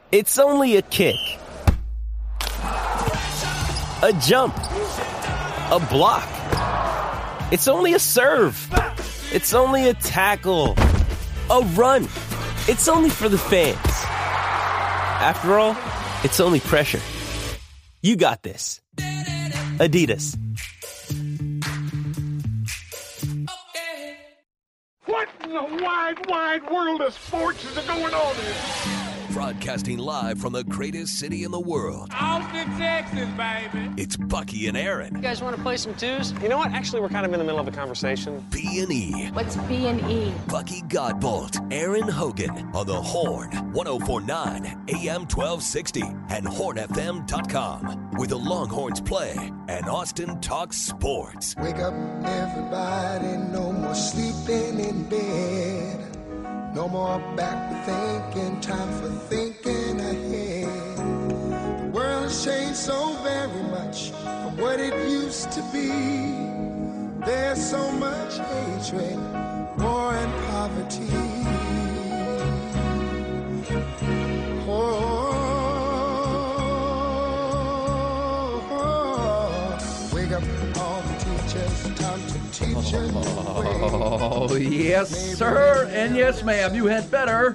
It's only a kick, a jump, a block. It's only a serve. It's only a tackle, a run. It's only for the fans. After all, it's only pressure. You got this. Adidas. What in the wide world of sports is going on here? Broadcasting live from the greatest city in the world. Austin, Texas, baby. It's Bucky and Aaron. You guys want to play some twos? You know what? Actually, we're kind of in the middle of a conversation. B&E. What's B&E? Bucky Godbolt, Aaron Hogan on the Horn, 104.9 AM 1260 and hornfm.com. Where the Longhorns play and Austin talks sports. Wake up, everybody, no more sleeping in bed. No more backward thinking, time for thinking ahead. The world has changed so very much from what it used to be. There's so much hatred, war and poverty. Wake up all the teachers, time to teach a new way. Oh, yes, sir, and yes, ma'am. You had better.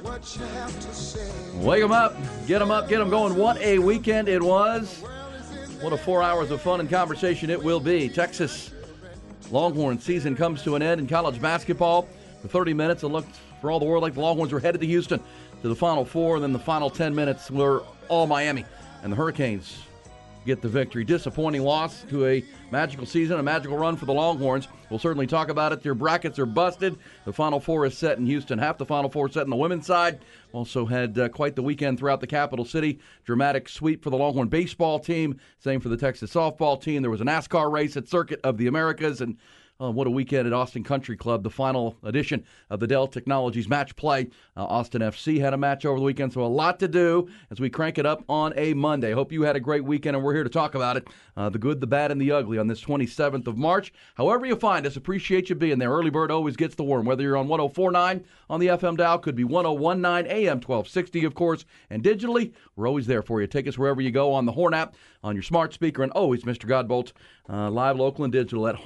Wake them up, get them going. What a weekend it was. What a 4 hours of fun and conversation it will be. Texas Longhorn season comes to an end in college basketball. For 30 minutes, it looked for all the world like the Longhorns were headed to Houston to the Final Four. And then the final 10 minutes were all Miami. And the Hurricanes get the victory. Disappointing loss to a magical season, a magical run for the Longhorns. We'll certainly talk about it. Their brackets are busted. The Final Four is set in Houston. Half the Final Four set on the women's side. Also had quite the weekend throughout the capital city. Dramatic sweep for the Longhorn baseball team. Same for the Texas softball team. There was a NASCAR race at Circuit of the Americas, and what a weekend at Austin Country Club, the final edition of the Dell Technologies match play. Austin FC had a match over the weekend, so a lot to do as we crank it up on a Monday. Hope you had a great weekend, and we're here to talk about it, the good, the bad, and the ugly on this 27th of March. However you find us, appreciate you being there. Early bird always gets the worm, whether you're on 104.9 on the FM dial, could be 101.9 AM 1260, of course, and digitally, we're always there for you. Take us wherever you go on the Horn app, on your smart speaker, and always Mr. Godbolt, live, local, and digital at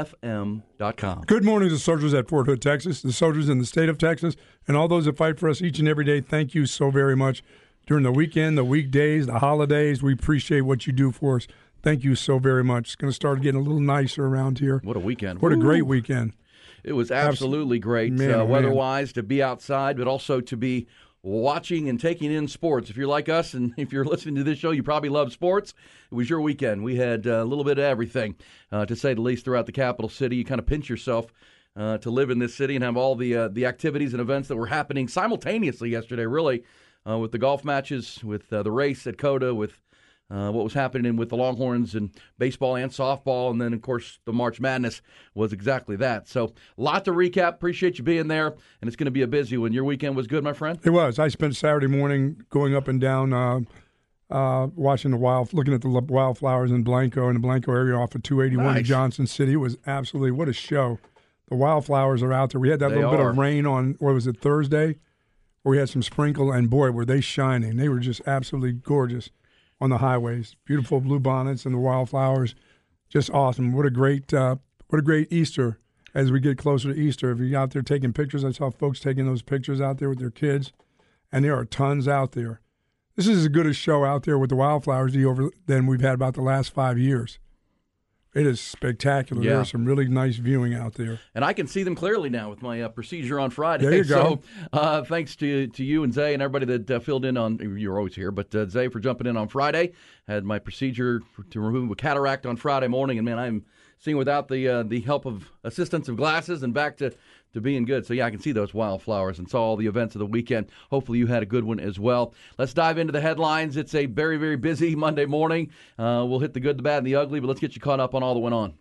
hornfm.com. Good morning to the soldiers at Fort Hood, Texas, the soldiers in the state of Texas, and all those that fight for us each and every day. Thank you so very much. During the weekend, the weekdays, the holidays, we appreciate what you do for us. Thank you so very much. It's going to start getting a little nicer around here. What a weekend. What a great weekend. It was absolutely great, weather-wise, to be outside, but also to be watching and taking in sports. If you're like us and if you're listening to this show, you probably love sports. It was your weekend. We had a little bit of everything, to say the least, throughout the capital city. You kind of pinch yourself to live in this city and have all the activities and events that were happening simultaneously yesterday, really, with the golf matches, with the race at COTA, with what was happening with the Longhorns and baseball and softball, and then, of course, the March Madness was exactly that. So, a lot to recap. Appreciate you being there, and it's going to be a busy one. Your weekend was good, my friend? It was. I spent Saturday morning going up and down, watching looking at the wildflowers in Blanco, in the Blanco area off of 281 in Johnson City. It was absolutely, what a show. The wildflowers are out there. We had that little bit of rain on, what was it, Thursday? Where we had some sprinkle, and boy, were they shining. They were just absolutely gorgeous on the highways. Beautiful blue bonnets and the wildflowers. Just awesome. What a great Easter as we get closer to Easter. If you're out there taking pictures, I saw folks taking those pictures out there with their kids, and there are tons out there. This is as good a show out there with the wildflowers than we've had about the last 5 years. It is spectacular. Yeah. There's some really nice viewing out there. And I can see them clearly now with my procedure on Friday. There you go. So thanks to you and Zay and everybody that filled in on, you're always here, but Zay for jumping in on Friday. Had my procedure to remove a cataract on Friday morning, and man, I'm seeing without the help of assistance of glasses and back to being good. So, yeah, I can see those wildflowers and saw all the events of the weekend. Hopefully you had a good one as well. Let's dive into the headlines. It's a very, very busy Monday morning. We'll hit the good, the bad, and the ugly, but let's get you caught up on all that went on.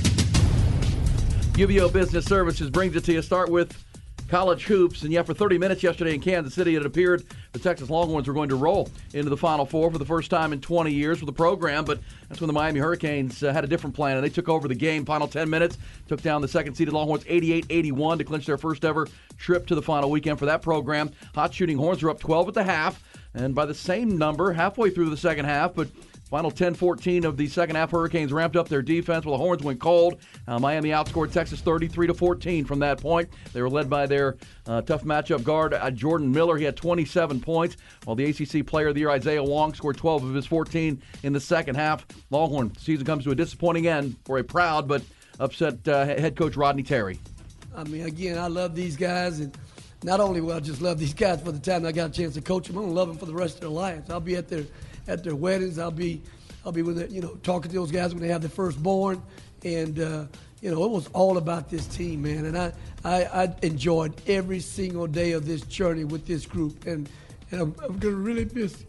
UVO Business Services brings it to you. Start with college hoops. And, yeah, for 30 minutes yesterday in Kansas City, it appeared the Texas Longhorns were going to roll into the Final Four for the first time in 20 years with the program. But that's when the Miami Hurricanes had a different plan, and they took over the game. Final 10 minutes, took down the second-seeded Longhorns 88-81 to clinch their first-ever trip to the final weekend for that program. Hot Shooting Horns were up 12 at the half. And by the same number, halfway through the second half, but final 10-14 of the second half, Hurricanes ramped up their defense while the Horns went cold. Miami outscored Texas 33-14 from that point. They were led by their tough matchup guard, Jordan Miller. He had 27 points, while the ACC Player of the Year, Isaiah Wong, scored 12 of his 14 in the second half. Longhorn season comes to a disappointing end for a proud but upset head coach Rodney Terry. I mean, again, I love these guys, and not only will I just love these guys for the time I got a chance to coach them, I'm gonna love them for the rest of their lives. I'll be at their weddings. I'll be when they, talking to those guys when they have their firstborn, and it was all about this team, man. And I enjoyed every single day of this journey with this group, and I'm gonna really miss.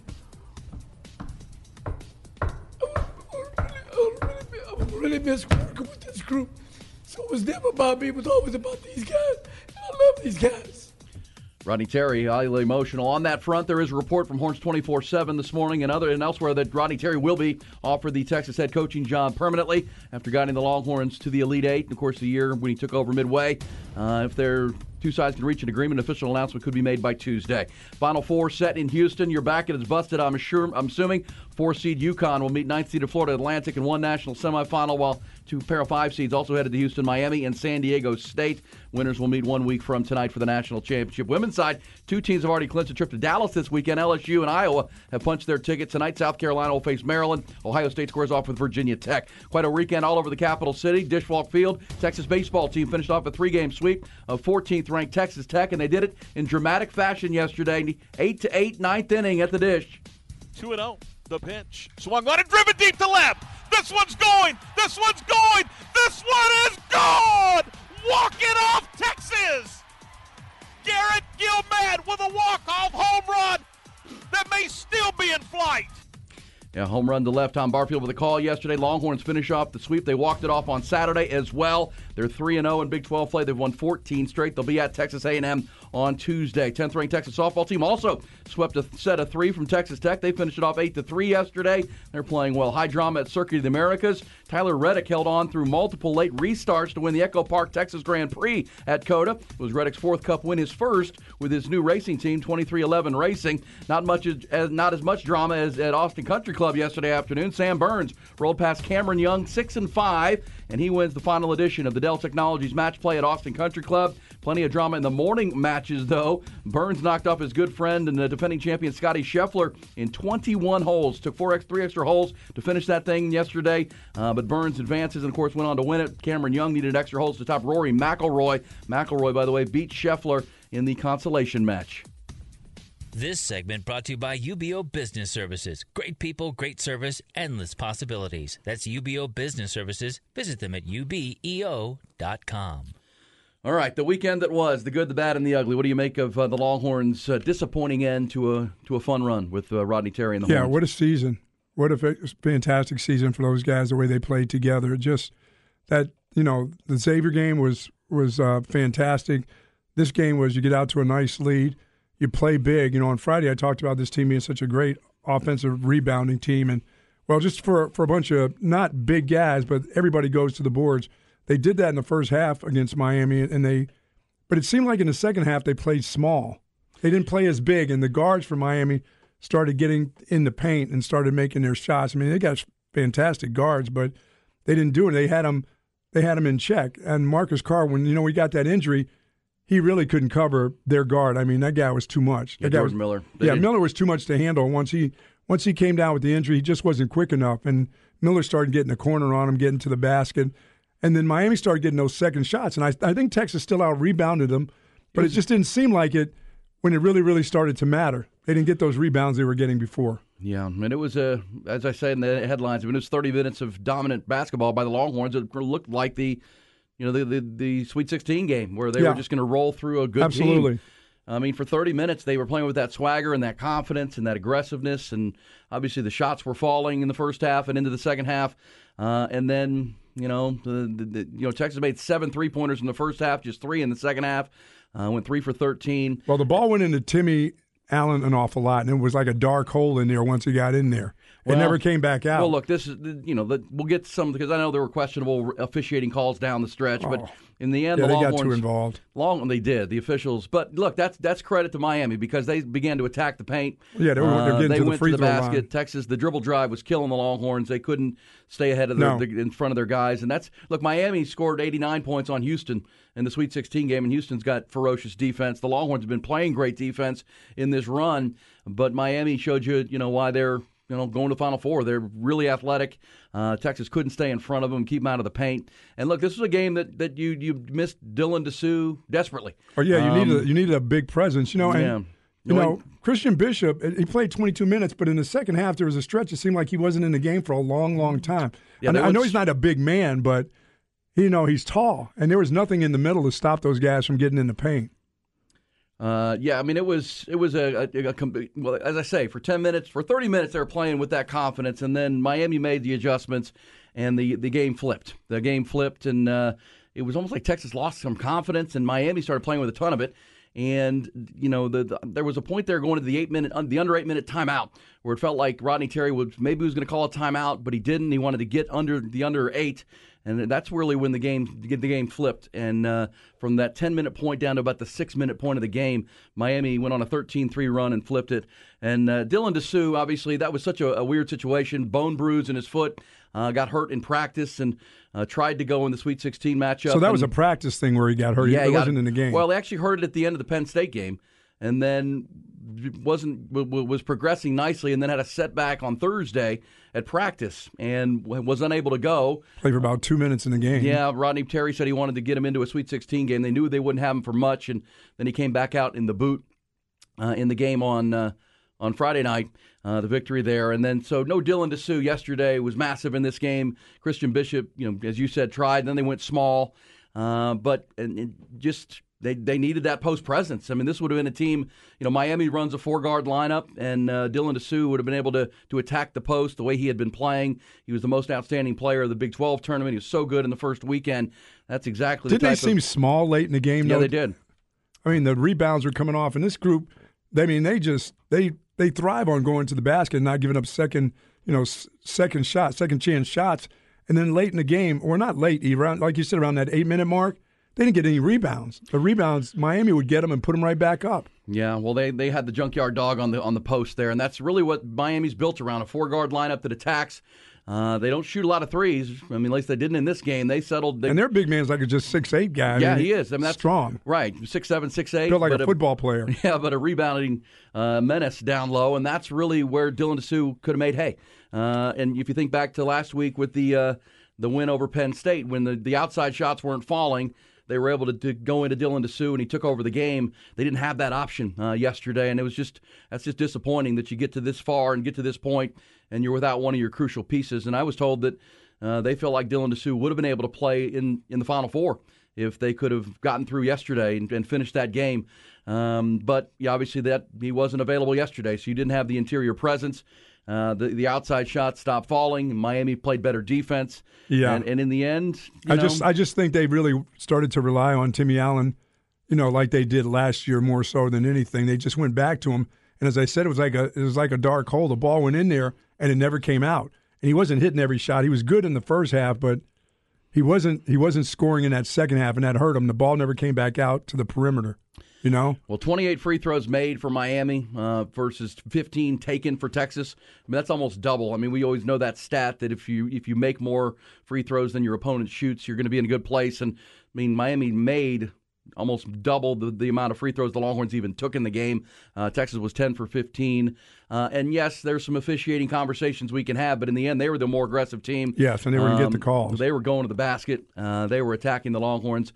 I'm really miss working with this group. So it was never about me. It was always about these guys. And I love these guys. Rodney Terry, highly emotional. On that front, there is a report from Horns 24/7 this morning and elsewhere that Rodney Terry will be offered the Texas head coaching job permanently after guiding the Longhorns to the Elite Eight. And of course, the year when he took over midway. If their two sides can reach an agreement, an official announcement could be made by Tuesday. Final four set in Houston. Your bracket is busted, I'm assuming. 4-seed UConn will meet 9th seed of Florida Atlantic in one national semifinal, while two pair of 5 seeds also headed to Houston, Miami, and San Diego State. Winners will meet 1 week from tonight for the national championship. Women's side, 2 teams have already clinched a trip to Dallas this weekend. LSU and Iowa have punched their ticket. Tonight, South Carolina will face Maryland. Ohio State squares off with Virginia Tech. Quite a weekend all over the capital city. Dishwalk Field, Texas baseball team finished off a 3-game sweep of 14th-ranked Texas Tech, and they did it in dramatic fashion yesterday. 8-8, 9th inning at the Dish. 2-0. The pitch. Swung on and driven deep to left. This one's going. This one's going. This one is gone. Walk it off, Texas. Garrett Gilman with a walk-off home run that may still be in flight. Yeah, home run to left. Tom Barfield with a call yesterday. Longhorns finish off the sweep. They walked it off on Saturday as well. They're 3-0 in Big 12 play. They've won 14 straight. They'll be at Texas A&M on Tuesday. 10th-ranked Texas softball team also swept a set of 3 from Texas Tech. They finished it off 8-3 yesterday. They're playing well. High drama at Circuit of the Americas. Tyler Reddick held on through multiple late restarts to win the Echo Park Texas Grand Prix at COTA. It was Reddick's 4th Cup win, his first with his new racing team, 2311 Racing. Not as much drama as at Austin Country Club yesterday afternoon. Sam Burns rolled past Cameron Young 6-5, and he wins the final edition of the Dell Technologies match play at Austin Country Club. Plenty of drama in the morning matches, though. Burns knocked off his good friend and the defending champion Scotty Scheffler in 21 holes. Took 3 extra holes to finish that thing yesterday, but Burns advances and, of course, went on to win it. Cameron Young needed extra holes to top Rory McIlroy. McIlroy, by the way, beat Scheffler in the consolation match. This segment brought to you by UBO Business Services. Great people, great service, endless possibilities. That's UBO Business Services. Visit them at ubeo.com. All right, the weekend that was, the good, the bad, and the ugly. What do you make of the Longhorns' disappointing end to a fun run with Rodney Terry and the Horns? Yeah, what a season. What a fantastic season for those guys, the way they played together. Just that, the Xavier game was fantastic. This game was you get out to a nice lead. You play big. On Friday I talked about this team being such a great offensive rebounding team. And, well, just for a bunch of not big guys, but everybody goes to the boards. They did that in the first half against Miami, but it seemed like in the second half they played small. They didn't play as big, and the guards for Miami started getting in the paint and started making their shots. I mean, they got fantastic guards, but they didn't do it. They had them in check. And Marcus Carr, when we got that injury, he really couldn't cover their guard. I mean, that guy was too much. Yeah, Jordan Miller. Miller was too much to handle. Once he came down with the injury, he just wasn't quick enough. And Miller started getting a corner on him, getting to the basket. And then Miami started getting those second shots. And I think Texas still out-rebounded them, but it just didn't seem like it when it really, really started to matter. They didn't get those rebounds they were getting before. Yeah, and it was, as I said in the headlines, it was 30 minutes of dominant basketball by the Longhorns. It looked like the Sweet 16 game where they were just going to roll through a good team. Absolutely. I mean, for 30 minutes, they were playing with that swagger and that confidence and that aggressiveness, and obviously the shots were falling in the first half and into the second half. And then, Texas made 7 3-pointers in the first half, just 3 in the second half. Went 3 for 13. Well, the ball went into Timmy Allen an awful lot, and it was like a dark hole in there once he got in there. It never came back out. Well, look, this is we'll get some because I know there were questionable officiating calls down the stretch, but in the end, the Longhorns got too involved. They did, the officials. But look, that's credit to Miami because they began to attack the paint. Yeah, they went to the basket. Line. Texas, the dribble drive was killing the Longhorns. They couldn't stay ahead of in front of their guys, and Miami scored 89 points on Houston in the Sweet 16 game, and Houston's got ferocious defense. The Longhorns have been playing great defense in this run, but Miami showed you why they're going to Final Four. They're really athletic. Texas couldn't stay in front of them, keep them out of the paint. And look, this was a game that you missed Dylan Dessou desperately. Oh yeah, you needed a big presence, And, Christian Bishop, he played 22 minutes, but in the second half there was a stretch. It seemed like he wasn't in the game for a long, long time. Yeah, I know he's not a big man, but he's tall, and there was nothing in the middle to stop those guys from getting in the paint. It was well, as I say, for 30 minutes they were playing with that confidence, and then Miami made the adjustments, and the game flipped. The game flipped, and it was almost like Texas lost some confidence, and Miami started playing with a ton of it. And there was a point there going to the under 8 minute timeout where it felt like Rodney Terry was going to call a timeout, but he didn't. He wanted to get under 8. And that's really when the game flipped. And from that 10-minute point down to about the 6-minute point of the game, Miami went on a 13-3 run and flipped it. And Dylan Dessou, obviously, that was such a weird situation. Bone bruise in his foot, got hurt in practice, and tried to go in the Sweet 16 matchup. So that was a practice thing where he got hurt. Yeah, he wasn't in the game. Well, they actually hurt it at the end of the Penn State game, and then was progressing nicely, and then had a setback on Thursday at practice and was unable to go. Played for about 2 minutes in the game. Yeah, Rodney Terry said he wanted to get him into a Sweet 16 game. They knew they wouldn't have him for much, and then he came back out in the boot in the game on Friday night, the victory there. And then so no Dylan Dessou yesterday was massive in this game. Christian Bishop, as you said, tried. And then they went small, but They needed that post presence. I mean, this would have been a team. Miami runs a 4-guard lineup, and Dylan Dessou would have been able to attack the post the way he had been playing. He was the most outstanding player of the Big 12 tournament. He was so good in the first weekend. That's exactly. Didn't they seem small late in the game? Yeah, though? They did. I mean, the rebounds were coming off, and this group. They thrive on going to the basket and not giving up second chance shots. And then late in the game, or not late, like you said, around that 8-minute mark. They didn't get any rebounds. The rebounds, Miami would get them and put them right back up. Yeah, well, they had the junkyard dog on the post there, and that's really what Miami's built around, a 4-guard lineup that attacks. They don't shoot a lot of threes. I mean, at least they didn't in this game. They settled. And their big man's like a just 6'8" guy. Yeah, he is. I mean, that's strong. Right, 6'7", 6'8". Built like a football player. Yeah, but a rebounding menace down low, and that's really where Dylan Dessou could have made hay. And if you think back to last week with the win over Penn State, when the outside shots weren't falling, they were able to go into Dylan Dessou, and he took over the game. They didn't have that option yesterday, and that's just disappointing that you get to this far and get to this point, and you're without one of your crucial pieces. And I was told that they felt like Dylan Dessou would have been able to play in the Final Four if they could have gotten through yesterday and finished that game. But yeah, obviously that he wasn't available yesterday, so you didn't have the interior presence. The outside shots stopped falling. Miami played better defense. Yeah, and in the end, I just think they really started to rely on Timmy Allen, like they did last year more so than anything. They just went back to him, and as I said, it was like a dark hole. The ball went in there and it never came out. And he wasn't hitting every shot. He was good in the first half, but he wasn't scoring in that second half, and that hurt him. The ball never came back out to the perimeter. Well, 28 free throws made for Miami versus 15 taken for Texas. I mean, that's almost double. I mean, we always know that stat that if you make more free throws than your opponent shoots, you're going to be in a good place. And I mean, Miami made almost double the amount of free throws the Longhorns even took in the game. Texas was 10 for 15. And yes, there's some officiating conversations we can have, but in the end, they were the more aggressive team. Yes, and they were going to get the calls. They were going to the basket. They were attacking the Longhorns.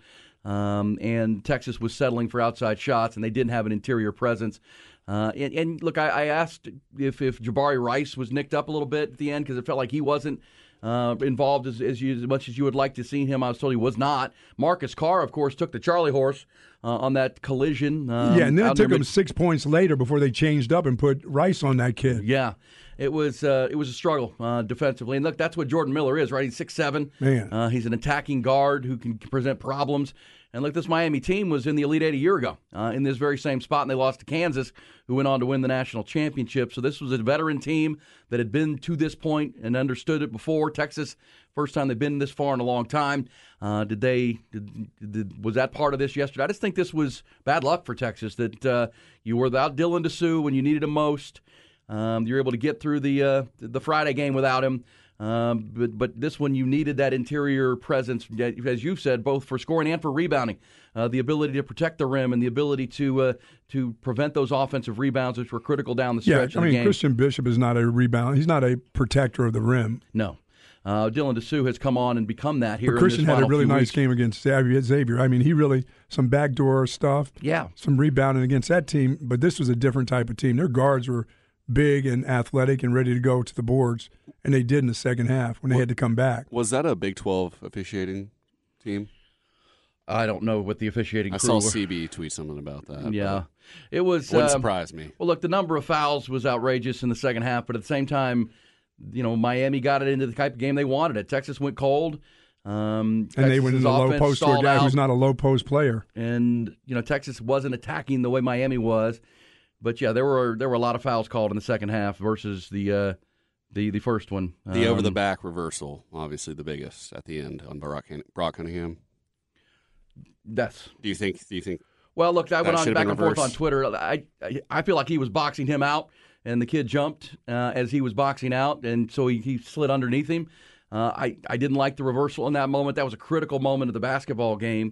And Texas was settling for outside shots, and they didn't have an interior presence. And look, I asked if Jabari Rice was nicked up a little bit at the end because it felt like he wasn't involved as much as you would like to see him. I was told he was not. Marcus Carr, of course, took the Charlie horse on that collision. And then it took him 6 points later before they changed up and put Rice on that kid. Yeah. It was a struggle defensively. And look, that's what Jordan Miller is, right? He's 6'7". Man. He's an attacking guard who can present problems. And look, this Miami team was in the Elite Eight a year ago in this very same spot, and they lost to Kansas, who went on to win the national championship. So this was a veteran team that had been to this point and understood it before. Texas, first time they've been this far in a long time. Was that part of this yesterday? I just think this was bad luck for Texas, that you were without Dylan DeSue when you needed him most. You were able to get through the Friday game without him. But this one, you needed that interior presence, as you've said, both for scoring and for rebounding. The ability to protect the rim and the ability to prevent those offensive rebounds, which were critical down the stretch of the game. Christian Bishop is not a rebound. He's not a protector of the rim. No. Dylan DeSue has come on and become that here. But Christian had a really nice weeks. game against Xavier. I mean, he really, some backdoor stuff. Yeah. Some rebounding against that team. But this was a different type of team. Their guards were big and athletic and ready to go to the boards, and they did in the second half when they had to come back. Was that a Big 12 officiating team? I don't know what the officiating I crew saw CB tweet something about that. Yeah. It was wouldn't surprise me. Well, look, the number of fouls was outrageous in the second half, but at the same time, Miami got it into the type of game they wanted it. Texas went cold. And they went in the low post to a guy who's not a low post player. And, Texas wasn't attacking the way Miami was. But, yeah, there were a lot of fouls called in the second half versus the first one. The over-the-back reversal, obviously the biggest at the end on Brock Cunningham. That's. Do you think? Well, look, I went on back and forth on reversed? Twitter. I feel like he was boxing him out, and the kid jumped as he was boxing out, and so he slid underneath him. I didn't like the reversal in that moment. That was a critical moment of the basketball game.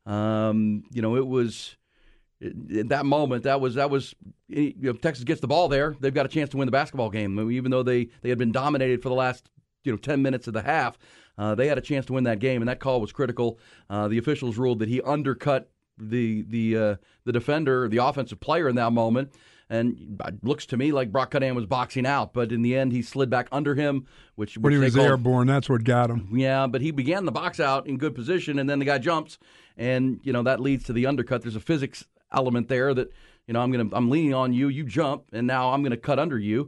It was. In that moment, that was if Texas gets the ball there, they've got a chance to win the basketball game. I mean, even though they had been dominated for the last 10 minutes of the half, they had a chance to win that game, and that call was critical. The officials ruled that he undercut the defender, the offensive player in that moment, and it looks to me like Brock Cunningham was boxing out, but in the end he slid back under him, which when he was airborne, that's what got him. Yeah, but he began the box out in good position, and then the guy jumps, and that leads to the undercut. There's a physics element there that I'm leaning on you, you jump, and now I'm going to cut under you.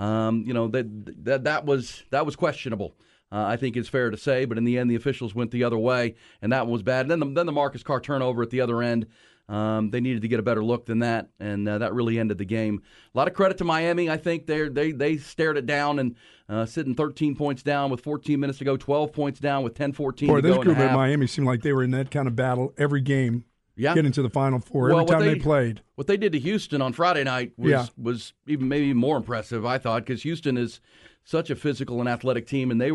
That was questionable. I think it's fair to say, but in the end the officials went the other way, and that was bad. And then the Marcus Carr turnover at the other end. They needed to get a better look than that, and that really ended the game. A lot of credit to Miami. I think they stared it down and sitting 13 points down with 14 minutes to go, 12 points down with 10-14 to go in the half. This group at Miami seemed like they were in that kind of battle every game. Yeah. Getting to the Final Four every time they played. What they did to Houston on Friday night was even maybe more impressive, I thought, because Houston is such a physical and athletic team, and they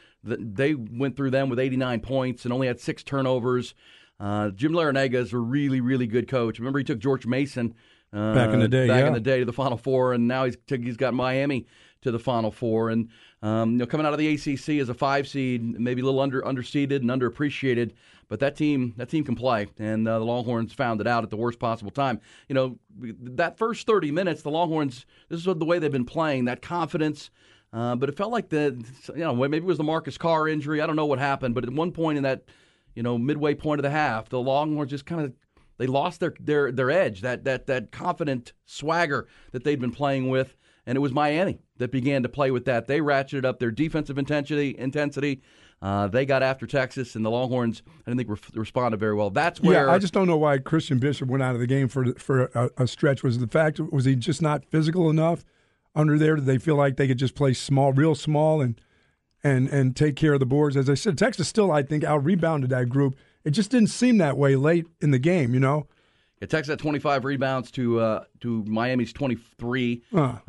went through them with 89 points and only had 6 turnovers. Jim Larrañaga is a really, really good coach. Remember, he took George Mason back in the day to the Final Four, and now he's got Miami to the Final Four. And coming out of the ACC as a 5 seed, maybe a little underseeded and underappreciated, but that team can play, and the Longhorns found it out at the worst possible time. That first 30 minutes, the Longhorns, this is the way they've been playing, that confidence. But it felt like maybe it was the Marcus Carr injury. I don't know what happened, but at one point in that midway point of the half, the Longhorns just kind of they lost their edge, that confident swagger that they'd been playing with. And it was Miami that began to play with that. They ratcheted up their defensive intensity. They got after Texas, and the Longhorns, I didn't think responded very well. That's where. Yeah, I just don't know why Christian Bishop went out of the game for a stretch. Was he just not physical enough under there? Did they feel like they could just play small, real small, and take care of the boards? As I said, Texas still, I think, out-rebounded that group. It just didn't seem that way late in the game, Yeah, Texas had 25 rebounds to Miami's 23.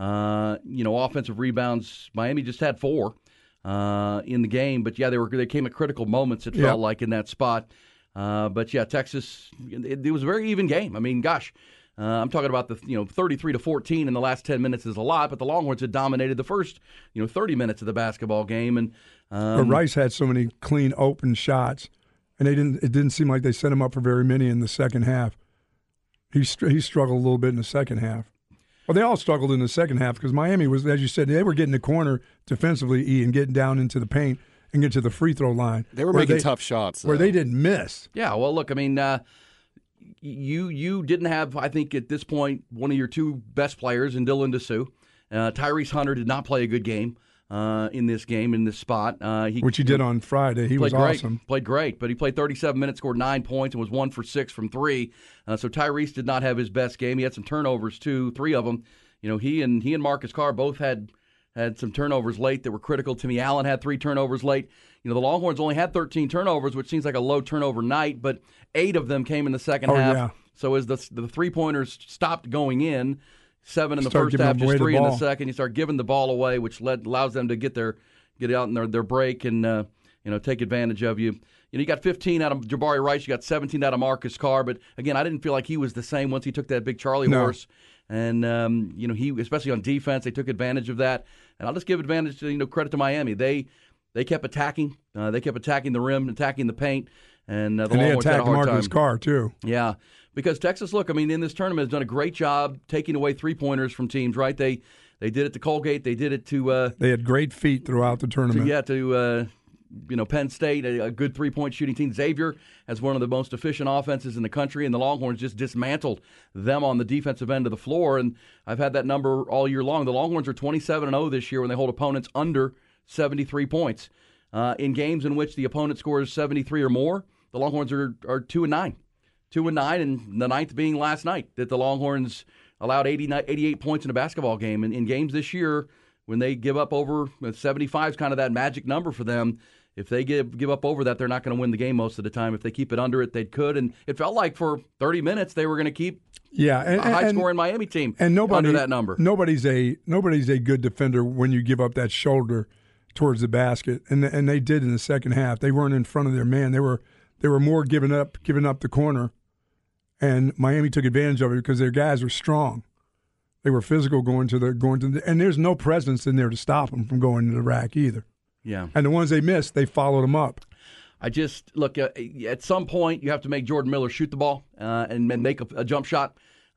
Offensive rebounds, Miami just had 4 in the game. But yeah, they came at critical moments. It felt like in that spot. But yeah, Texas, it was a very even game. I mean, gosh, I'm talking about the 33-14 in the last 10 minutes is a lot, but the Longhorns had dominated the first 30 minutes of the basketball game. And but Rice had so many clean open shots, and it didn't seem like they set him up for very many in the second half. He struggled a little bit in the second half. Well, they all struggled in the second half because Miami was, as you said, they were getting the corner defensively and getting down into the paint and get to the free throw line. They were making tough shots. Where they didn't miss. Yeah, well, look, I mean, you didn't have, I think, at this point, one of your 2 best players in Dylan DeSue. Tyrese Hunter did not play a good game. in this game, in this spot. Which he did on Friday. He was awesome. Played great, but he played 37 minutes, scored 9 points, and was 1 for 6 from 3. So Tyrese did not have his best game. He had some turnovers, too, 3 of them. He and Marcus Carr both had some turnovers late that were critical. Timmy Allen had 3 turnovers late. The Longhorns only had 13 turnovers, which seems like a low turnover night, but 8 of them came in the second half. Yeah. So as the 3-pointers stopped going in, 7 in the first half, just 3 in the second, you start giving the ball away, which allows them to get out in their break and take advantage of you. You got 15 out of Jabari Rice, you got 17 out of Marcus Carr, but again, I didn't feel like he was the same once he took that big Charlie horse. And he, especially on defense, they took advantage of that. And I'll just give advantage to credit to Miami. They kept attacking. They kept attacking the rim, attacking the paint, and they attacked Marcus Carr too. Yeah, because Texas, in this tournament has done a great job taking away 3-pointers from teams. Right? They did it to Colgate. They did it to. They had great feet throughout the tournament. To Penn State, a good 3-point shooting team. Xavier has one of the most efficient offenses in the country, and the Longhorns just dismantled them on the defensive end of the floor. And I've had that number all year long. The Longhorns are 27-0 this year when they hold opponents under 73 points. In games in which the opponent scores 73 or more, the Longhorns are 2-9. 2-9, and the ninth being last night, that the Longhorns allowed 88 points in a basketball game. And in games this year, when they give up over 75 is kind of that magic number for them. If they give up over that, they're not going to win the game most of the time. If they keep it under it, they could. And it felt like for 30 minutes they were going to keep a high-scoring Miami team under that number. Nobody's a good defender when you give up that shoulder towards the basket, and they did in the second half. They weren't in front of their man. They were more giving up the corner, and Miami took advantage of it because their guys were strong. They were physical going to the, and there's no presence in there to stop them from going to the rack either. Yeah, and the ones they missed, they followed them up. I just look at some point you have to make Jordan Miller shoot the ball and make a jump shot.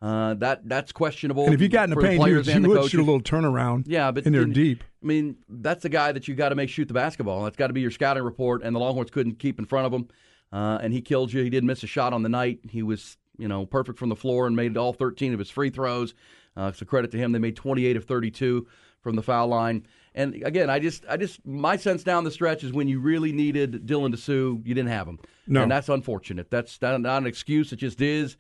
That's questionable. And if you got in the paint, he would shoot a little turnaround. Yeah, but in there deep. I mean, that's the guy that you got to make shoot the basketball. That's got to be your scouting report. And the Longhorns couldn't keep in front of him, and he killed you. He didn't miss a shot on the night. He was perfect from the floor and made all 13 of his free throws. So credit to him. They made 28 of 32 from the foul line. And again, I just my sense down the stretch is when you really needed Dylan Dessou, you didn't have him. No. And that's unfortunate. That's not an excuse. It just is.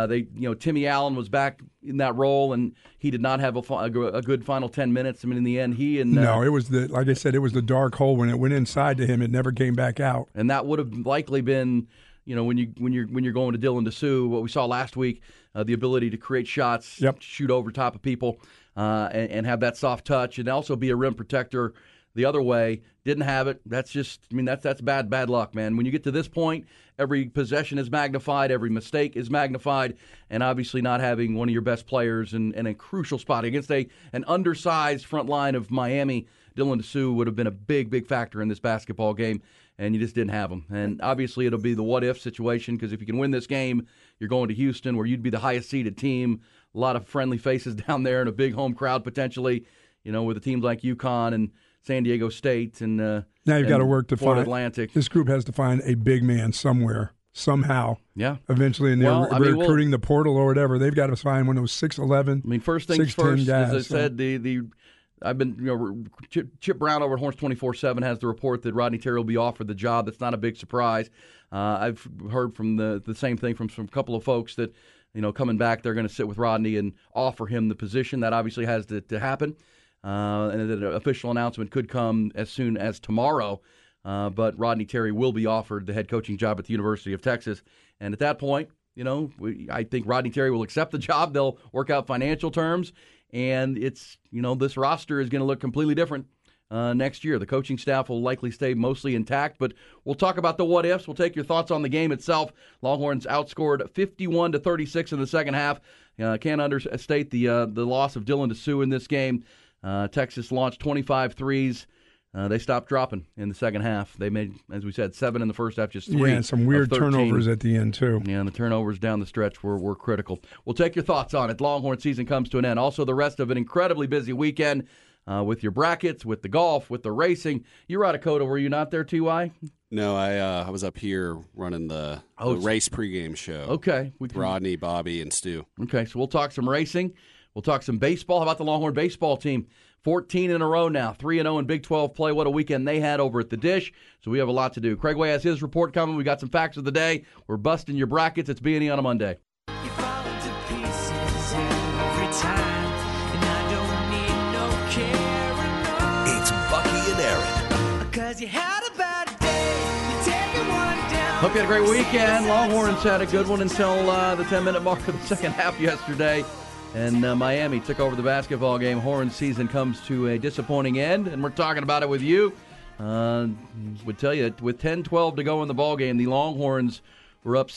Timmy Allen was back in that role, and he did not have a good final 10 minutes. I mean, in the end, he and it was like I said, it was the dark hole when it went inside to him. It never came back out. And that would have likely been, when you're going to Dylan Dessou, what we saw last week, the ability to create shots, shoot over top of people. And have that soft touch, and also be a rim protector the other way. Didn't have it. That's that's bad luck, man. When you get to this point, every possession is magnified, every mistake is magnified, and obviously not having one of your best players in a crucial spot against an undersized front line of Miami, Dylan Dessou would have been a big factor in this basketball game, and you just didn't have him. And obviously it'll be the what-if situation, because if you can win this game, you're going to Houston, where you'd be the highest-seeded team. A lot of friendly faces down there and a big home crowd potentially, with the teams like UConn and San Diego State and now you've got to work to Florida find Atlantic. This group has to find a big man somewhere, somehow. Yeah. Eventually, and they're recruiting the portal or whatever. They've got to find one of those 6'11". I mean, first things first. Guys, as I said, I've been Chip Brown over at Horns 24/7 has the report that Rodney Terry will be offered the job. That's not a big surprise. I've heard from the same thing from a couple of folks that. Coming back, they're going to sit with Rodney and offer him the position. That obviously has to happen. And an official announcement could come as soon as tomorrow. But Rodney Terry will be offered the head coaching job at the University of Texas. And at that point, I think Rodney Terry will accept the job. They'll work out financial terms. And it's, this roster is going to look completely different next year. The coaching staff will likely stay mostly intact, but we'll talk about the what-ifs. We'll take your thoughts on the game itself. Longhorns outscored 51-36 in the second half. Can't understate the loss of Dylan Dessou in this game. Texas launched 25 threes. They stopped dropping in the second half. They made, as we said, 7 in the first half, just 3. Yeah, and some weird turnovers at the end, too. Yeah, and the turnovers down the stretch were critical. We'll take your thoughts on it. Longhorn season comes to an end. Also, the rest of an incredibly busy weekend. With your brackets, with the golf, with the racing. You were out of Coda, were you not there, T.Y.? No, I was up here running the race pregame show. Okay. With Rodney, Bobby, and Stu. Okay, so we'll talk some racing. We'll talk some baseball. How about the Longhorn baseball team? 14 in a row now, 3-0 in Big 12 play. What a weekend they had over at the Dish. So we have a lot to do. Craig Way has his report coming. We got some facts of the day. We're busting your brackets. It's B&E on a Monday. It's Bucky and Aaron. Cause you had a bad day. You take it one down. Hope you had a great weekend. Longhorns had a good one until the 10-minute mark of the second half yesterday. And Miami took over the basketball game. Horns season comes to a disappointing end, and we're talking about it with you. Would tell you, with 10-12 to go in the ball game, the Longhorns were up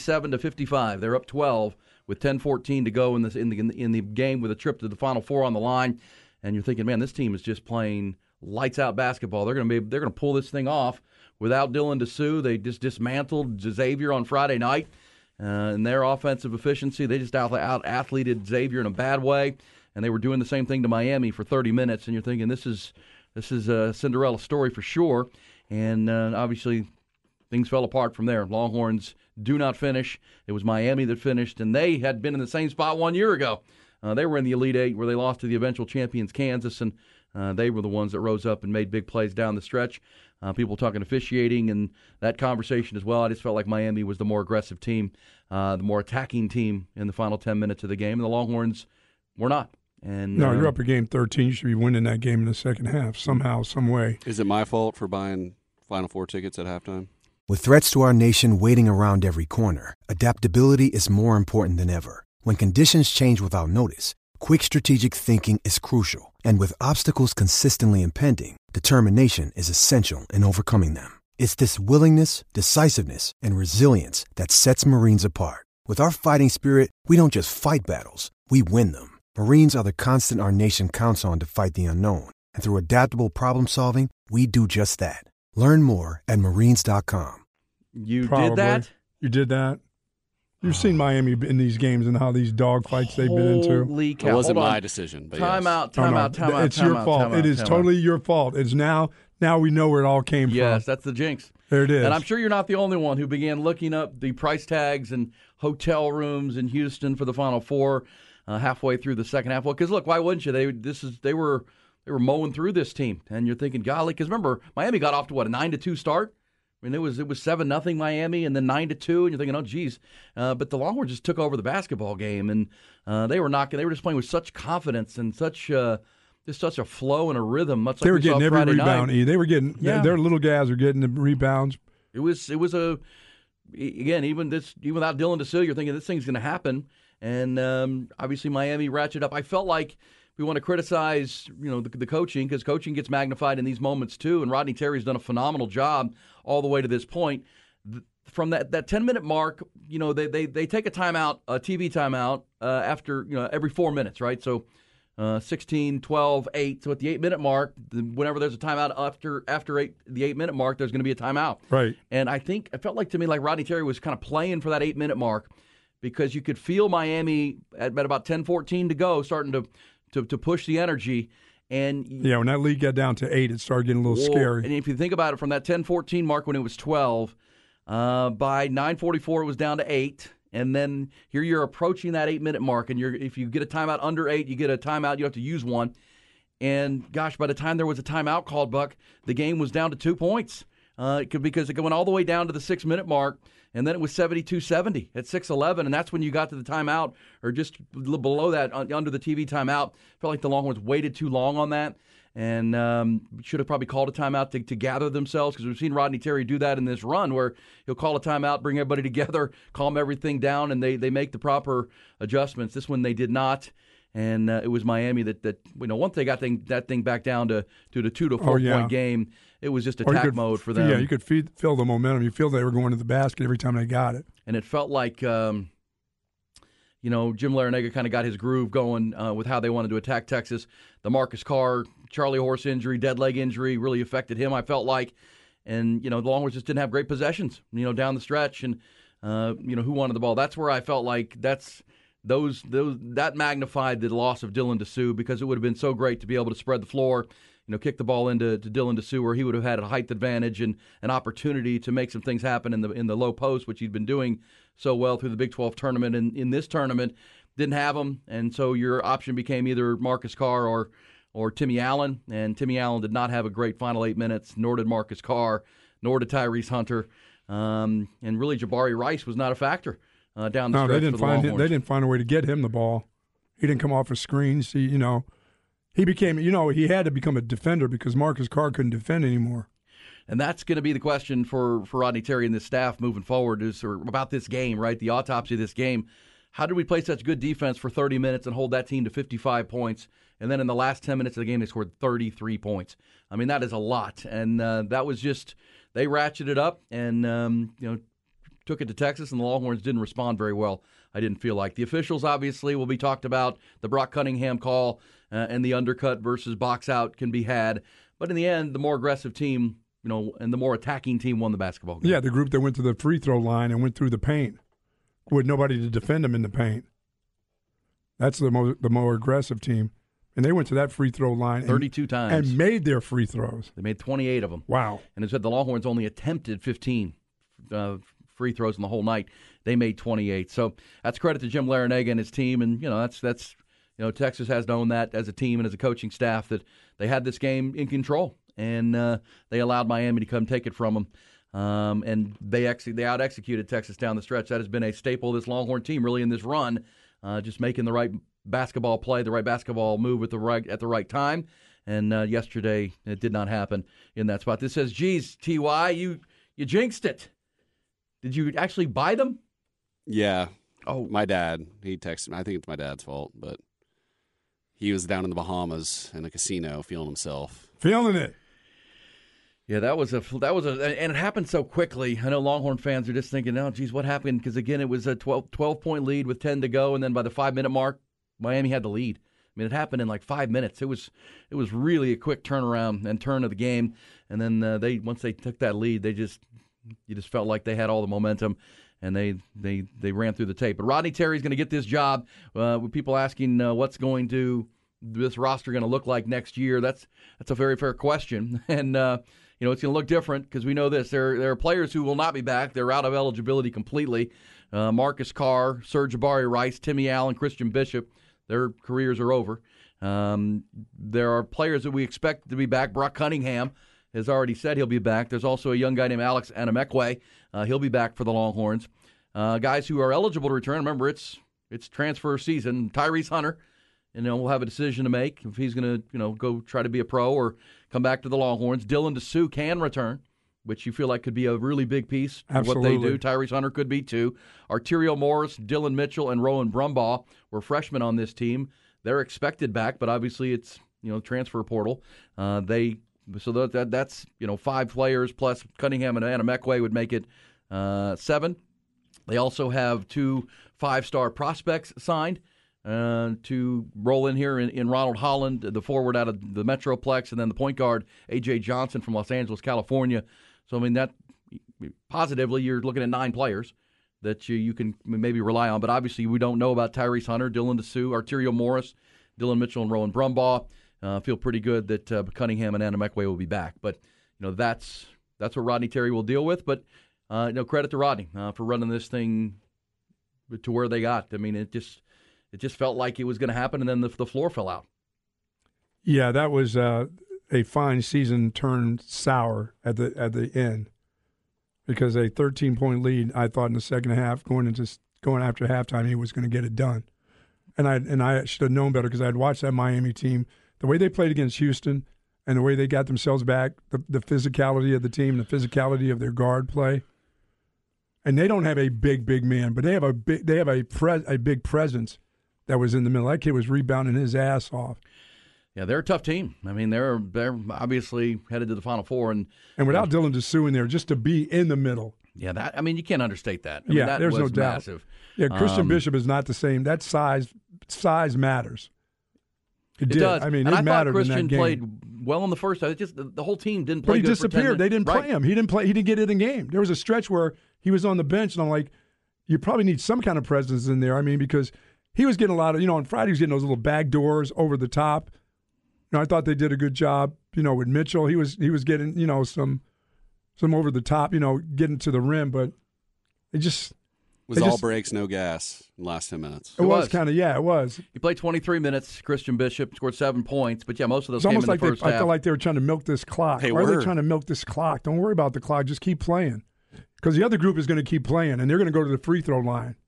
67-55. They're up 12 with 10-14 to go in the game with a trip to the Final Four on the line. And you're thinking, man, this team is just playing lights out basketball. They're going to pull this thing off without Dylan DeSue. They just dismantled Xavier on Friday night. And their offensive efficiency, they just out-athleted Xavier in a bad way, and they were doing the same thing to Miami for 30 minutes. And you're thinking, this is a Cinderella story for sure. And obviously, things fell apart from there. Longhorns do not finish. It was Miami that finished, and they had been in the same spot 1 year ago. They were in the Elite Eight where they lost to the eventual champions Kansas, and they were the ones that rose up and made big plays down the stretch. People talking officiating and that conversation as well. I just felt like Miami was the more aggressive team, the more attacking team in the final 10 minutes of the game, and the Longhorns were not. And no, you're up a game 13. You should be winning that game in the second half somehow, some way. Is it my fault for buying Final Four tickets at halftime? With threats to our nation waiting around every corner, adaptability is more important than ever. When conditions change without notice, quick strategic thinking is crucial. And with obstacles consistently impending, determination is essential in overcoming them. It's this willingness, decisiveness, and resilience that sets Marines apart. With our fighting spirit, we don't just fight battles, we win them. Marines are the constant our nation counts on to fight the unknown. And through adaptable problem solving, we do just that. Learn more at Marines.com. You did that? You did that? You've seen Miami in these games and how these dog fights they've been into. Holy cow. It wasn't my decision. But Time yes. out. It's your fault. It is totally your fault. It's now we know where it all came from. Yes, that's the jinx. There it is. And I'm sure you're not the only one who began looking up the price tags and hotel rooms in Houston for the Final Four halfway through the second half. Well, because look, why wouldn't you? They were mowing through this team, and you're thinking, golly, because remember Miami got off to a 9-2 start. I mean, it was 7-0 Miami, and then 9-2, and you're thinking, oh, geez. But the Longhorns just took over the basketball game, and they were just playing with such confidence and such a flow and a rhythm. Much they like were getting every Friday rebound. Night. They were getting their little guys were getting the rebounds. It was even without Dylan DeSue, you're thinking this thing's going to happen, and obviously Miami ratcheted up. I felt like we want to criticize, the coaching, because coaching gets magnified in these moments too. And Rodney Terry's done a phenomenal job all the way to this point. From that 10-minute mark, they take a timeout, a TV timeout after every 4 minutes, right? So 16, 12, 8. So at the 8-minute mark, whenever there's a timeout after the 8-minute mark, there's going to be a timeout. Right. And it felt like to me like Rodney Terry was kind of playing for that 8-minute mark because you could feel Miami at about 10-14 to go starting to push the energy. And when that lead got down to 8, it started getting a little scary. And if you think about it, from that 10-14 mark when it was 12, by 9:44 it was down to 8. And then here you're approaching that 8-minute mark, and if you get a timeout under 8, you get a timeout. You have to use one. And, gosh, by the time there was a timeout called, Buck, the game was down to 2 points because it went all the way down to the 6-minute mark. And then it was 72-70 at 6:11, and that's when you got to the timeout, or just below that, under the TV timeout. Felt like the Longhorns waited too long on that, and should have probably called a timeout to gather themselves, because we've seen Rodney Terry do that in this run, where he'll call a timeout, bring everybody together, calm everything down, and they make the proper adjustments. This one they did not. And it was Miami that once they got that thing back down to the 2 to 4 point game, it was just attack mode for them. Yeah, you could feel the momentum. You feel they were going to the basket every time they got it. And it felt like, Jim Larrañaga kind of got his groove going with how they wanted to attack Texas. The Marcus Carr, Charlie Horse injury, dead leg injury really affected him, I felt like. And, the Longhorns just didn't have great possessions, down the stretch. And, who wanted the ball. That's where I felt like that magnified the loss of Dylan DeSue, because it would have been so great to be able to spread the floor, kick the ball into Dylan DeSue, where he would have had a height advantage and an opportunity to make some things happen in the low post, which he'd been doing so well through the Big 12 tournament. And in this tournament, didn't have him, and so your option became either Marcus Carr or Timmy Allen, and Timmy Allen did not have a great final 8 minutes, nor did Marcus Carr, nor did Tyrese Hunter, and really Jabari Rice was not a factor down the stretch for the Longhorns. They didn't find a way to get him the ball. He didn't come off of screens. He became, he had to become a defender because Marcus Carr couldn't defend anymore. And that's going to be the question for Rodney Terry and the staff moving forward about this game, right? The autopsy of this game. How did we play such good defense for 30 minutes and hold that team to 55 points? And then in the last 10 minutes of the game, they scored 33 points. I mean, that is a lot. And that was just, they ratcheted up and, took it to Texas, and the Longhorns didn't respond very well, I didn't feel like. The officials, obviously, will be talked about. The Brock Cunningham call and the undercut versus box out can be had. But in the end, the more aggressive team, and the more attacking team won the basketball game. Yeah, the group that went to the free throw line and went through the paint with nobody to defend them in the paint. That's the more aggressive team. And they went to that free throw line 32 times. And made their free throws. They made 28 of them. Wow. And it said the Longhorns only attempted 15 free throws in the whole night. They made 28. So that's credit to Jim Larrañaga and his team. And, that's Texas has known that as a team and as a coaching staff that they had this game in control. And they allowed Miami to come take it from them. And they out-executed Texas down the stretch. That has been a staple of this Longhorn team really in this run, just making the right basketball play, the right basketball move at the right time. And yesterday it did not happen in that spot. This says, geez, T.Y., you jinxed it. Did you actually buy them? Yeah. Oh, my dad. He texted me. I think it's my dad's fault, but he was down in the Bahamas in a casino feeling himself. Feeling it. Yeah, that was and it happened so quickly. I know Longhorn fans are just thinking, oh, geez, what happened? Because, again, it was a 12-point lead with 10 to go, and then by the 5-minute mark, Miami had the lead. I mean, it happened in like 5 minutes. It was really a quick turnaround and turn of the game, and then once they took that lead, you just felt like they had all the momentum, and they ran through the tape. But Rodney Terry's going to get this job. With people asking what's going to this roster going to look like next year, that's a very fair question, and it's going to look different because we know this. There are players who will not be back. They're out of eligibility completely. Marcus Carr, Sir Jabari Rice, Timmy Allen, Christian Bishop, their careers are over. There are players that we expect to be back. Brock Cunningham has already said he'll be back. There's also a young guy named Alex Anamekwe. He'll be back for the Longhorns. Guys who are eligible to return, remember, it's transfer season. Tyrese Hunter, we'll have a decision to make if he's going to, go try to be a pro or come back to the Longhorns. Dylan DeSue can return, which you feel like could be a really big piece of what they do. Tyrese Hunter could be too. Arterial Morris, Dylan Mitchell, and Rowan Brumbaugh were freshmen on this team. They're expected back, but obviously it's transfer portal. So that's 5 players plus Cunningham and Anamekwe would make it 7. They also have 2 5-star prospects signed to roll in here in Ronald Holland, the forward out of the Metroplex, and then the point guard, A.J. Johnson from Los Angeles, California. So, I mean, that positively you're looking at 9 players that you can maybe rely on. But obviously we don't know about Tyrese Hunter, Dylan DeSue, Arterial Morris, Dylan Mitchell, and Rowan Brumbaugh. Feel pretty good that Cunningham and Anamekwe will be back. But, that's what Rodney Terry will deal with. But, credit to Rodney for running this thing to where they got. I mean, it just felt like it was going to happen, and then the floor fell out. Yeah, that was a fine season turned sour at the end because a 13-point lead, I thought in the second half, going after halftime, he was going to get it done. And I should have known better because I had watched that Miami team, the way they played against Houston and the way they got themselves back, the physicality of the team, the physicality of their guard play. And they don't have a big man, but they have a big presence that was in the middle. That kid was rebounding his ass off. Yeah, they're a tough team. I mean, they're obviously headed to the Final Four, and without Dylan DeSue in there, just to be in the middle. Yeah, you can't understate that. There's no doubt. Massive. Yeah, Christian Bishop is not the same. That size matters. It does. I mean, and it mattered Christian in that game. played well in the first half. Just the whole team didn't play. But he good disappeared. They didn't play him. He didn't play. He didn't get in the game. There was a stretch where he was on the bench, and I'm like, you probably need some kind of presence in there. I mean, because he was getting a lot of, on Friday he was getting those little back doors over the top. I thought they did a good job, with Mitchell. He was getting, some over the top, getting to the rim, but it just was all brakes, no gas in the last 10 minutes. It was kind of, it was. He played 23 minutes. Christian Bishop scored 7 points. But, most of those it's came almost in like the first half. I feel like they were trying to milk this clock. Why are they trying to milk this clock? Don't worry about the clock. Just keep playing. Because the other group is going to keep playing, and they're going to go to the free throw line.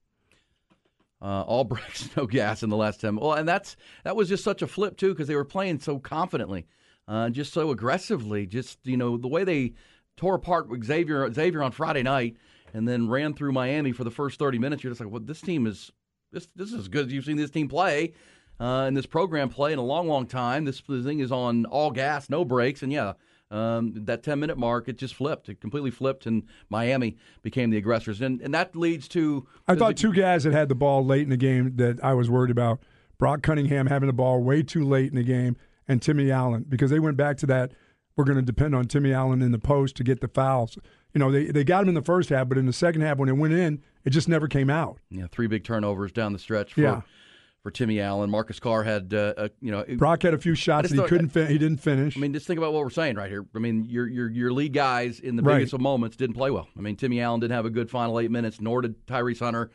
All brakes, no gas in the last 10. Well, and that was just such a flip, too, because they were playing so confidently, just so aggressively. Just, the way they tore apart Xavier on Friday night and then ran through Miami for the first 30 minutes. You're just like, well, this team is this is as good as you've seen this team play and this program play in a long, long time. This thing is on all gas, no brakes, and that 10-minute mark, it just flipped. It completely flipped, and Miami became the aggressors. And that leads to... I thought two guys that had the ball late in the game that I was worried about. Brock Cunningham having the ball way too late in the game, and Timmy Allen, because they went back to that, we're going to depend on Timmy Allen in the post to get the fouls. They got him in the first half, but in the second half when it went in, it just never came out. Yeah, 3 big turnovers down the stretch for Timmy Allen. Marcus Carr had, Brock had a few shots that he didn't finish. I mean, just think about what we're saying right here. I mean, your lead guys in the biggest of moments didn't play well. I mean, Timmy Allen didn't have a good final 8 minutes, nor did Tyrese Hunter,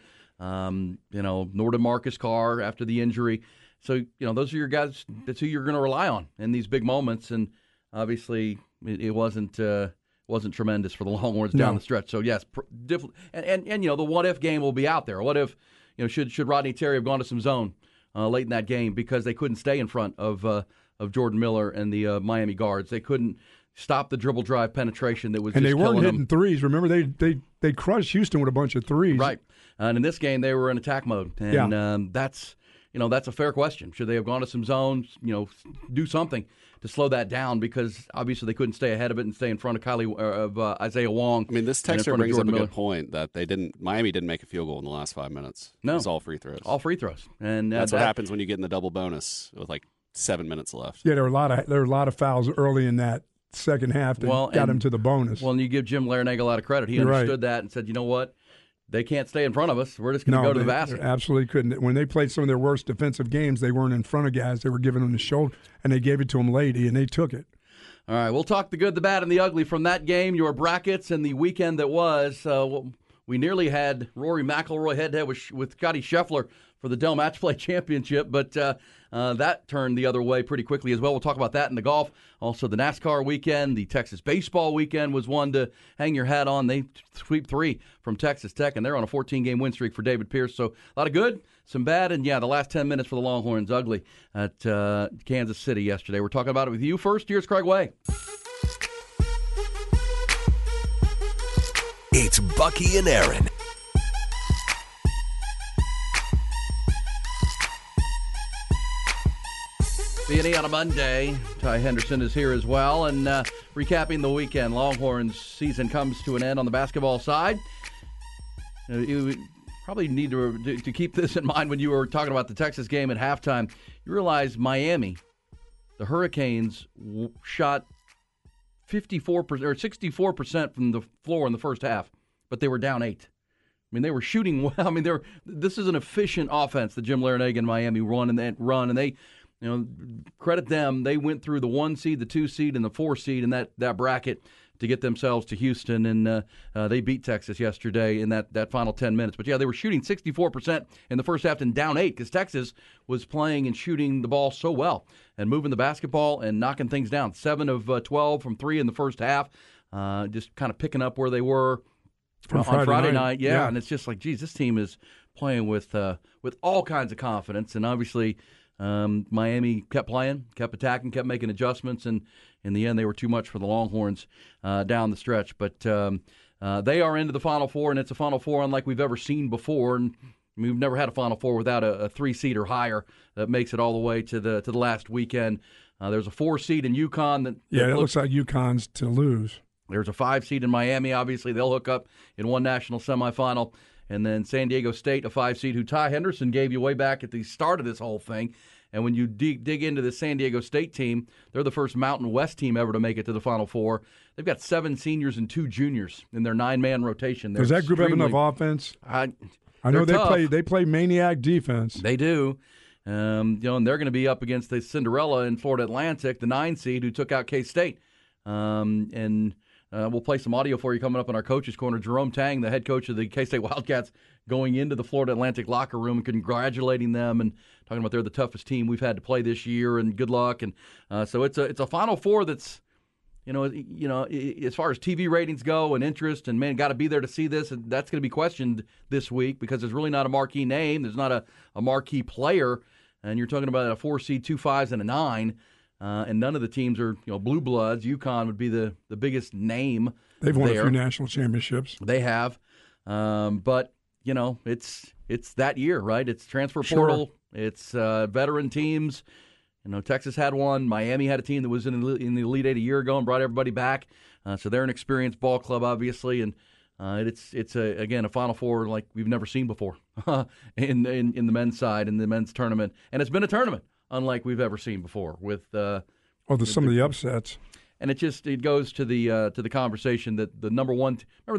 nor did Marcus Carr after the injury. So, those are your guys. That's who you're going to rely on in these big moments. And obviously, it wasn't tremendous for the Longhorns down the stretch. So yes, and the what if game will be out there. What if should Rodney Terry have gone to some zone late in that game because they couldn't stay in front of Jordan Miller and the Miami guards. They couldn't stop the dribble drive penetration that was and just they weren't hitting them. Threes. Remember they crushed Houston with a bunch of threes. Right, and in this game they were in attack mode, and that's a fair question. Should they have gone to some zones? Do something to slow that down because obviously they couldn't stay ahead of it and stay in front of Isaiah Wong. I mean, this texter brings up a good point that Miami didn't make a field goal in the last 5 minutes. No, it was all free throws. All free throws, and that's what happens when you get in the double bonus with like 7 minutes left. Yeah, there were a lot of fouls early in that second half that got him to the bonus. Well, and you give Jim Larinaga a lot of credit. He understood that and said, you know what? They can't stay in front of us. We're just going to go to the basket. Absolutely couldn't. When they played some of their worst defensive games, they weren't in front of guys. They were giving them the shoulder, and they gave it to them late, and they took it. All right, we'll talk the good, the bad, and the ugly from that game, your brackets, and the weekend that was. We nearly had Rory McIlroy head-to-head with Scotty Scheffler for the Dell Match Play Championship, but that turned the other way pretty quickly as well. We'll talk about that in the golf. Also, the NASCAR weekend, the Texas baseball weekend was one to hang your hat on. They sweep 3 from Texas Tech, and they're on a 14-game win streak for David Pierce. So a lot of good, some bad, and the last 10 minutes for the Longhorns, ugly at Kansas City yesterday. We're talking about it with you first. Here's Craig Way. It's Bucky and Aaron. B&E on a Monday. Ty Henderson is here as well. And recapping the weekend, Longhorns season comes to an end on the basketball side. You probably need to keep this in mind when you were talking about the Texas game at halftime. You realize Miami, the Hurricanes, shot 54% or 64% from the floor in the first half, but they were down 8. I mean, they were shooting well. I mean, this is an efficient offense that Jim Larinaga and Miami run, and they, credit them. They went through the 1 seed, the 2 seed, and the 4 seed in that bracket to get themselves to Houston, and they beat Texas yesterday in that final 10 minutes. But, they were shooting 64% in the first half and down 8 because Texas was playing and shooting the ball so well and moving the basketball and knocking things down. 7 of 12 from 3 in the first half, just kind of picking up where they were on Friday night. Yeah, and it's just like, geez, this team is playing with all kinds of confidence, and obviously Miami kept playing, kept attacking, kept making adjustments, and in the end, they were too much for the Longhorns down the stretch. But they are into the Final Four, and it's a Final Four unlike we've ever seen before. And we've never had a Final Four without a 3 seed or higher that makes it all the way to the last weekend. There's a 4 seed in UConn. It looks like UConn's to lose. There's a 5 seed in Miami. Obviously, they'll hook up in one national semifinal. And then San Diego State, a 5 seed, who Ty Henderson gave you way back at the start of this whole thing. And when you dig into the San Diego State team, they're the first Mountain West team ever to make it to the Final Four. They've got 7 seniors and 2 juniors in their 9-man rotation. Does that group have enough offense? I know they play maniac defense. They do. And they're going to be up against the Cinderella in Florida Atlantic, the 9 seed, who took out K-State. And We'll play some audio for you coming up in our Coach's Corner. Jerome Tang, the head coach of the K-State Wildcats, going into the Florida Atlantic locker room and congratulating them and talking about they're the toughest team we've had to play this year and good luck. And so it's a Final Four that's, you know, as far as TV ratings go and interest, and man, got to be there to see this, and that's going to be questioned this week because there's really not a marquee name, there's not a marquee player, and you're talking about a 4 seed, 2 5s, and a 9. And none of the teams are, blue bloods. UConn would be the biggest name. They've won a few national championships. They have, but it's that year, right? It's transfer portal. Sure. It's veteran teams. Texas had one. Miami had a team that was in the Elite Eight a year ago and brought everybody back. So they're an experienced ball club, obviously, and it's a Final Four like we've never seen before in the men's side in the men's tournament, and it's been a tournament unlike we've ever seen before with some of the upsets. And it goes to the conversation that the number one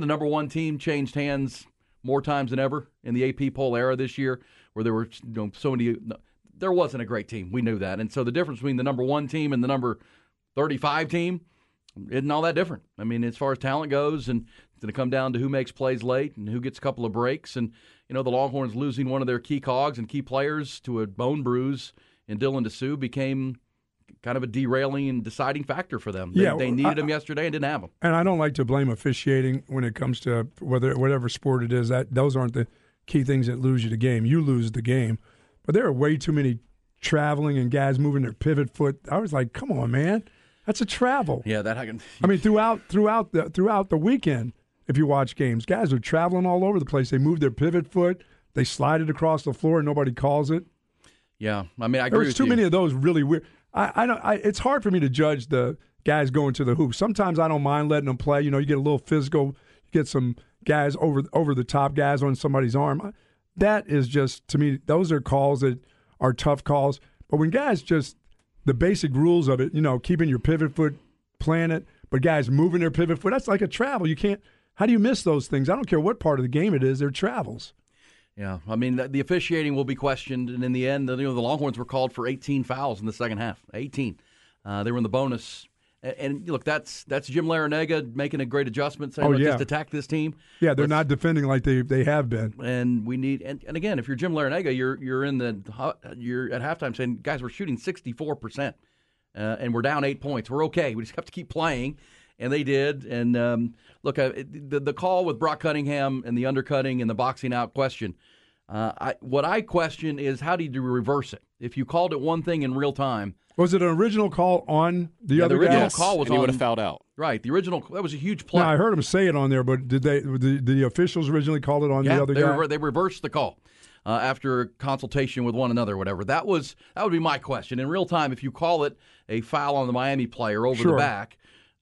team changed hands more times than ever in the AP poll era this year, where there were so many. There wasn't a great team. We knew that, and so the difference between the number 1 team and the number 35 team isn't all that different. I mean, as far as talent goes, and it's going to come down to who makes plays late and who gets a couple of breaks. And the Longhorns losing one of their key cogs and key players to a bone bruise in Dylan DeSue became kind of a derailing and deciding factor for them. They needed him yesterday and didn't have him. And I don't like to blame officiating when it comes to whatever sport it is. Those aren't the key things that lose you the game. You lose the game. But there are way too many traveling and guys moving their pivot foot. I was like, come on, man. That's a travel. Yeah, that I can. I mean, throughout the weekend, if you watch games, guys are traveling all over the place. They move their pivot foot. They slide it across the floor and nobody calls it. Yeah, I mean, I agree with you. There's too many of those really weird. It's hard for me to judge the guys going to the hoop. Sometimes I don't mind letting them play. You get a little physical. You get some guys over the top guys on somebody's arm. That is just, to me, those are calls that are tough calls. But when guys just, the basic rules of it, keeping your pivot foot planted, but guys moving their pivot foot, that's like a travel. You can't, how do you miss those things? I don't care what part of the game it is, they're travels. Yeah, I mean, the officiating will be questioned, and in the end, the Longhorns were called for 18 fouls in the second half. 18. They were in the bonus. And look, that's Jim Larrañaga making a great adjustment, saying, just attack this team. Yeah, they're not defending like they have been. And we need, and again, if you're Jim Larrañaga, you're at halftime saying, guys, we're shooting 64%, and we're down 8 points. We're okay. We just have to keep playing. And they did. And look, the call with Brock Cunningham and the undercutting and the boxing out question, what I question is, how did you reverse it? If you called it one thing in real time. Was it an original call on the other guy? The original call was and he would have fouled out. Right. The original, that was a huge play. No, I heard him say it on there, but did the officials originally call it on the other guy? They reversed the call after consultation with one another or whatever. That would be my question. In real time, if you call it a foul on the Miami player over the back,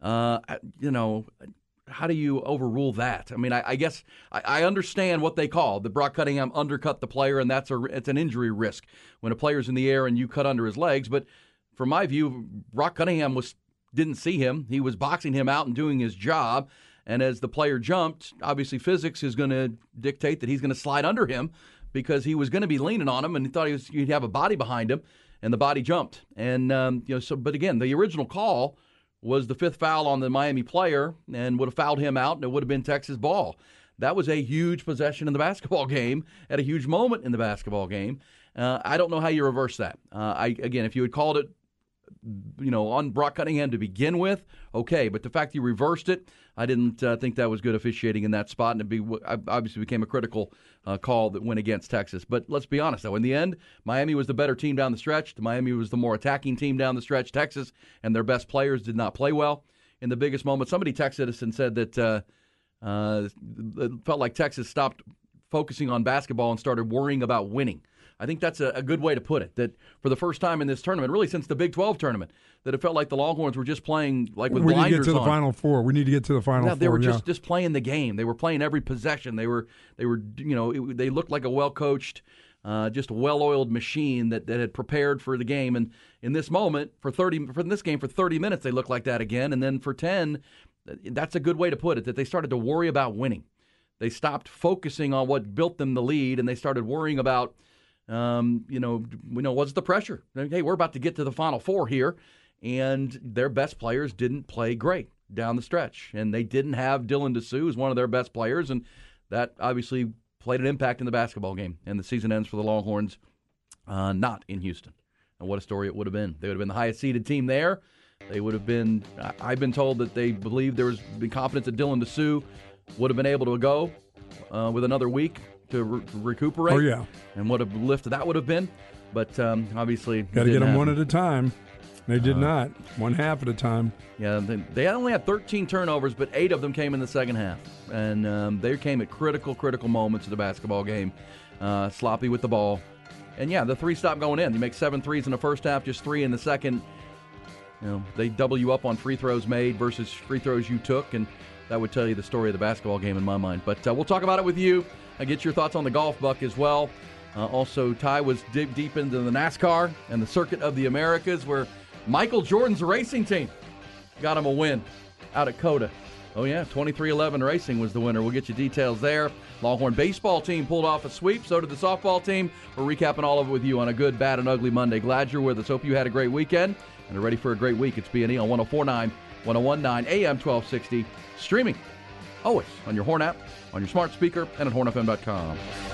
how do you overrule that? I mean, I guess I understand what they call the Brock Cunningham undercut the player, and it's an injury risk when a player's in the air and you cut under his legs. But from my view, Brock Cunningham didn't see him. He was boxing him out and doing his job. And as the player jumped, obviously physics is going to dictate that he's going to slide under him because he was going to be leaning on him and he thought he'd have a body behind him, and the body jumped. And but again, the original call was the 5th foul on the Miami player and would have fouled him out, and it would have been Texas ball. That was a huge possession in the basketball game at a huge moment in the basketball game. I don't know how you reverse that. Again, if you had called it, on Brock Cunningham to begin with, okay. But the fact you reversed it, I didn't think that was good officiating in that spot, and it obviously became a critical call that went against Texas. But let's be honest, though. In the end, Miami was the better team down the stretch. Miami was the more attacking team down the stretch. Texas and their best players did not play well in the biggest moment. Somebody texted us and said that it felt like Texas stopped focusing on basketball and started worrying about winning. I think that's a good way to put it, that for the first time in this tournament, really since the Big 12 tournament, that it felt like the Longhorns were just playing like with blinders on. We need to get to the Final Four. We need to get to the Final Four. They were just playing the game. They were playing every possession. They looked like a well-coached, just well-oiled machine that had prepared for the game. And in this moment, for this game, for 30 minutes, they looked like that again. And then for 10, that's a good way to put it, that they started to worry about winning. They stopped focusing on what built them the lead, and they started worrying about, what's the pressure? Hey, we're about to get to the Final Four here, and their best players didn't play great down the stretch. And they didn't have Dylan DeSue as one of their best players, and that obviously played an impact in the basketball game. And the season ends for the Longhorns not in Houston. And what a story it would have been. They would have been the highest-seeded team there. They would have been – I've been told that they believe there was been confidence that Dylan DeSue would have been able to go with another week to recuperate. Oh, yeah. And what a lift that would have been. But obviously – got to get them one at a time. They did not. One half at a time. Yeah, they only had 13 turnovers, but 8 of them came in the second half. And they came at critical moments of the basketball game. Sloppy with the ball. And, yeah, the 3 stopped going in. You make 7 threes in the first half, just 3 in the second. You know, they double you up on free throws made versus free throws you took, and that would tell you the story of the basketball game in my mind. But we'll talk about it with you. I get your thoughts on the golf, Buck, as well. Also, Ty was deep into the NASCAR and the Circuit of the Americas, where Michael Jordan's racing team got him a win out at COTA. Oh, yeah, 23-11 Racing was the winner. We'll get you details there. Longhorn baseball team pulled off a sweep. So did the softball team. We're recapping all of it with you on a good, bad, and ugly Monday. Glad you're with us. Hope you had a great weekend and are ready for a great week. It's B&E on 104.9, 101.9, AM 1260. Streaming always on your Horn app, on your smart speaker, and at hornfm.com.